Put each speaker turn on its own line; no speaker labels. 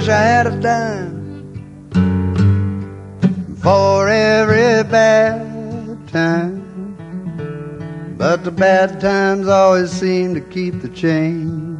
wish I had a dime for every bad time, but the bad times always seem to keep the change.